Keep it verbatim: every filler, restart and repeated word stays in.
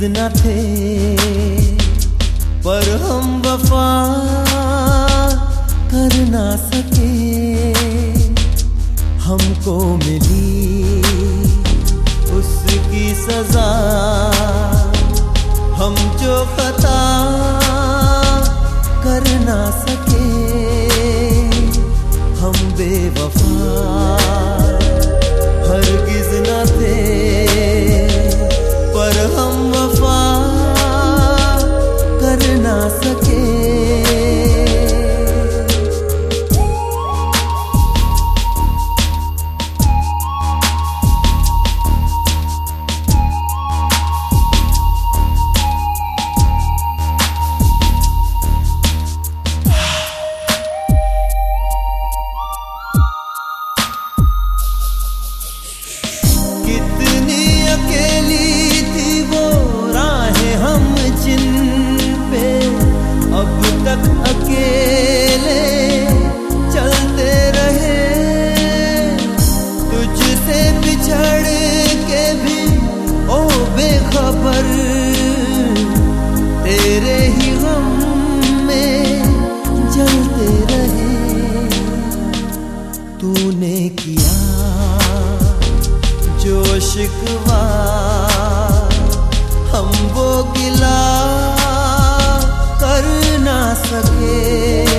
न थे, पर हम वफा कर ना सके। हमको मिली उसकी सजा, हम जो खता कर ना सके। हम बेवफा हरगिज न थे, पर हम वफा कर ना सके। अकेले चलते रहे, तुझसे बिछड़ के भी ओ बेखबर, तेरे ही गम में जलते रहे। तूने किया जो शिकवा, हम वो गिला कर ना सके।